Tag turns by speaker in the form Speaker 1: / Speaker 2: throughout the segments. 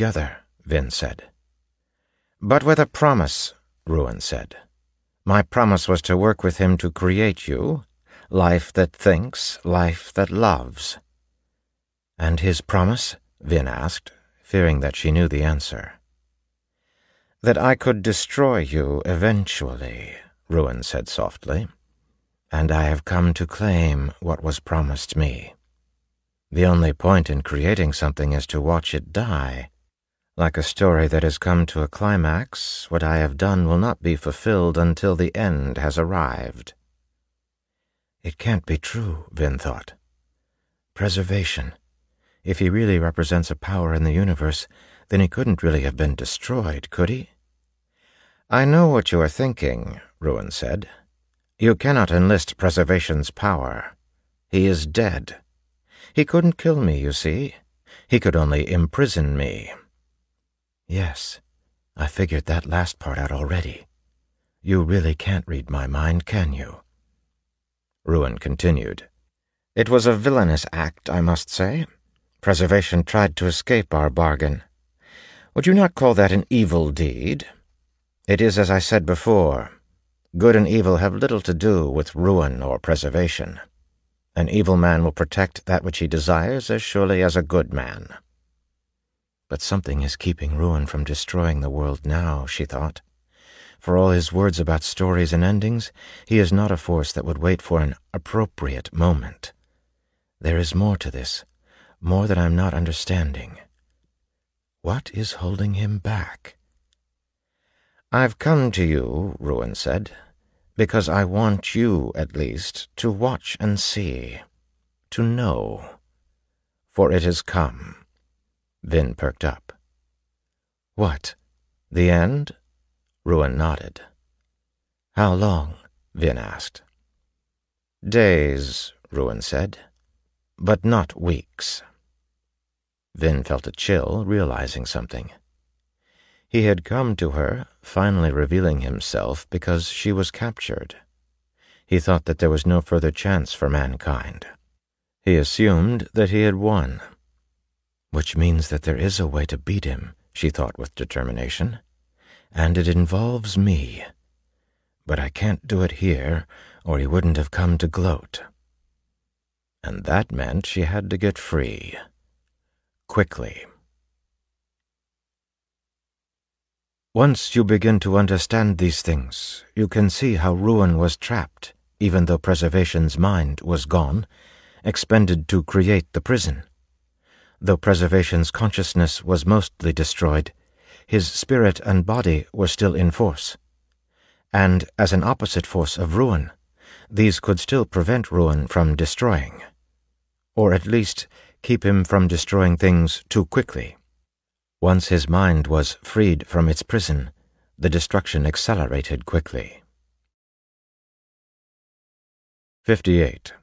Speaker 1: together, Vin said. But with a promise, Ruin said. My promise was to work with him to create you, life that thinks, life that loves. And his promise? Vin asked, fearing that she knew the answer. That I could destroy you eventually, Ruin said softly. And I have come to claim what was promised me. The only point in creating something is to watch it die. Like a story that has come to a climax, what I have done will not be fulfilled until the end has arrived. It can't be true, Vin thought. Preservation. If he really represents a power in the universe, then he couldn't really have been destroyed, could he? I know what you are thinking, Ruin said. You cannot enlist Preservation's power. He is dead. He couldn't kill me, you see. He could only imprison me. Yes, I figured that last part out already. You really can't read my mind, can you? Ruin continued. It was a villainous act, I must say. Preservation tried to escape our bargain. Would you not call that an evil deed? It is as I said before. Good and evil have little to do with Ruin or Preservation. An evil man will protect that which he desires as surely as a good man. But something is keeping Ruin from destroying the world now, she thought. For all his words about stories and endings, he is not a force that would wait for an appropriate moment. There is more to this, more that I'm not understanding. What is holding him back? I've come to you, Ruin said, because I want you, at least, to watch and see, to know. For it has come. Vin perked up. What? The end? Ruin nodded. How long? Vin asked. Days, Ruin said, but not weeks. Vin felt a chill, realizing something. He had come to her, finally revealing himself because she was captured. He thought that there was no further chance for mankind. He assumed that he had won. Which means that there is a way to beat him, she thought with determination. And it involves me. But I can't do it here, or he wouldn't have come to gloat. And that meant she had to get free. Quickly. Once you begin to understand these things, you can see how Ruin was trapped, even though Preservation's mind was gone, expended to create the prison. Though Preservation's consciousness was mostly destroyed, his spirit and body were still in force. And as an opposite force of Ruin, these could still prevent Ruin from destroying. Or at least keep him from destroying things too quickly. Once his mind was freed from its prison, the destruction accelerated quickly. 58.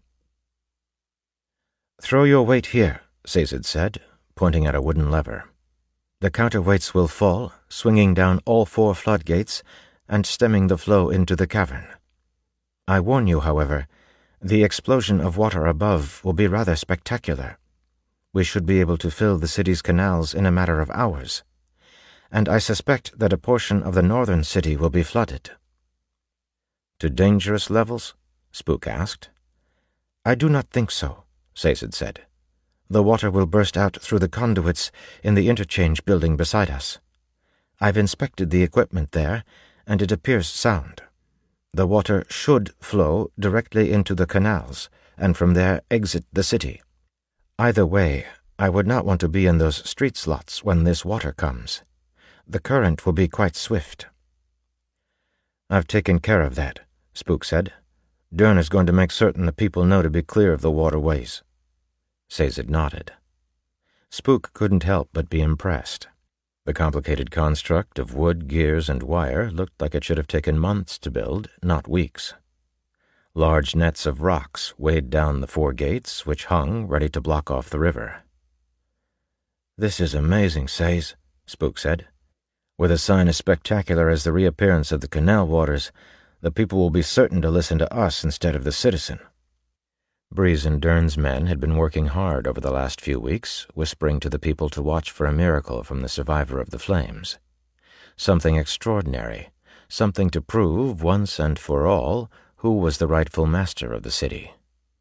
Speaker 1: Throw your weight here, Sazed said, pointing at a wooden lever. The counterweights will fall, swinging down all 4 floodgates and stemming the flow into the cavern. I warn you, however, the explosion of water above will be rather spectacular. We should be able to fill the city's canals in a matter of hours, and I suspect that a portion of the northern city will be flooded. To dangerous levels? Spook asked. I do not think so, Sazed said. The water will burst out through the conduits in the interchange building beside us. I've inspected the equipment there, and it appears sound. The water should flow directly into the canals, and from there exit the city. Either way, I would not want to be in those street slots when this water comes. The current will be quite swift. I've taken care of that, Spook said. Dern is going to make certain the people know to be clear of the waterways. Sazed nodded. Spook couldn't help but be impressed. The complicated construct of wood, gears, and wire looked like it should have taken months to build, not weeks. Large nets of rocks weighed down the 4 gates, which hung, ready to block off the river. This is amazing, Saz, Spook said. With a sign as spectacular as the reappearance of the canal waters, the people will be certain to listen to us instead of the citizen. Breeze and Dern's men had been working hard over the last few weeks, whispering to the people to watch for a miracle from the survivor of the flames. Something extraordinary, something to prove once and for all who was the rightful master of the city.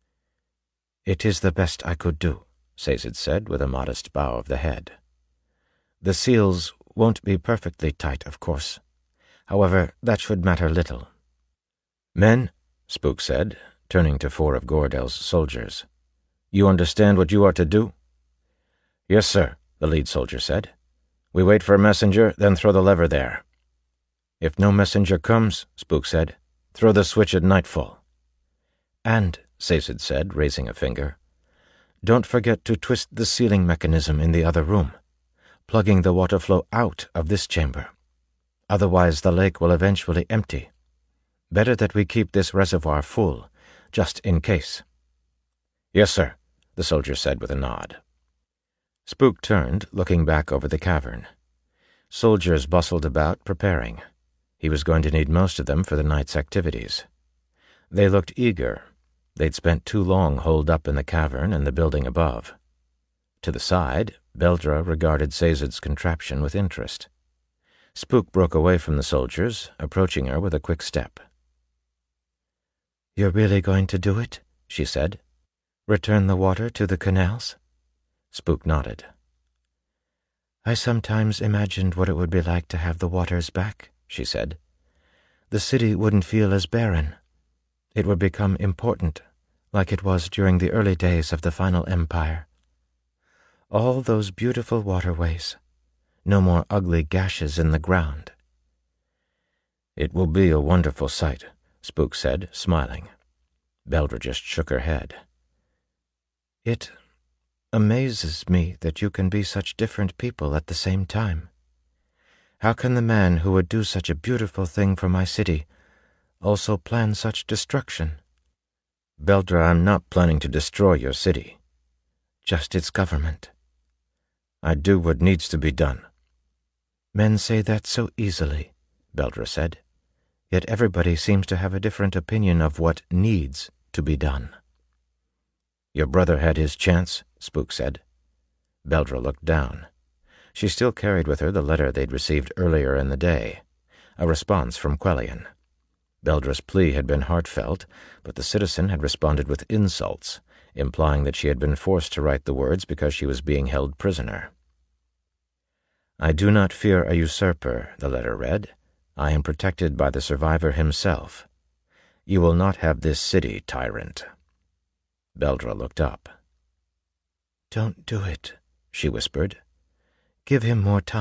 Speaker 1: "It is the best I could do," Sazed said with a modest bow of the head. "The seals won't be perfectly tight, of course. However, that should matter little." "Men," Spook said, turning to 4 of Gordel's soldiers, "you understand what you are to do?" "Yes, sir," the lead soldier said. "We wait for a messenger, then throw the lever there." "If no messenger comes," Spook said, "throw the switch at nightfall." "And," Sazed said, raising a finger, "don't forget to twist the sealing mechanism in the other room, plugging the water flow out of this chamber. Otherwise the lake will eventually empty. Better that we keep this reservoir full, just in case." "Yes, sir," the soldier said with a nod. Spook turned, looking back over the cavern. Soldiers bustled about, preparing. He was going to need most of them for the night's activities. They looked eager. They'd spent too long holed up in the cavern and the building above. To the side, Beldra regarded Sazed's contraption with interest. Spook broke away from the soldiers, approaching her with a quick step. "You're really going to do it?" she said. "Return the water to the canals?" Spook nodded. "I sometimes imagined what it would be like to have the waters back," she said. "The city wouldn't feel as barren. It would become important, like it was during the early days of the final empire. All those beautiful waterways. No more ugly gashes in the ground." "It will be a wonderful sight," Spook said, smiling. Beldra just shook her head. "It amazes me that you can be such different people at the same time. How can the man who would do such a beautiful thing for my city also plan such destruction?" "Beldra, I'm not planning to destroy your city. Just its government." "I do what needs to be done." "Men say that so easily," Beldra said. "Yet everybody seems to have a different opinion of what needs to be done." "Your brother had his chance," Spook said. Beldra looked down. She still carried with her the letter they'd received earlier in the day, a response from Quellion. Beldra's plea had been heartfelt, but the citizen had responded with insults, implying that she had been forced to write the words because she was being held prisoner. "I do not fear a usurper," the letter read. "I am protected by the survivor himself. You will not have this city, tyrant." Beldra looked up. "Don't do it," she whispered. "Give him more time."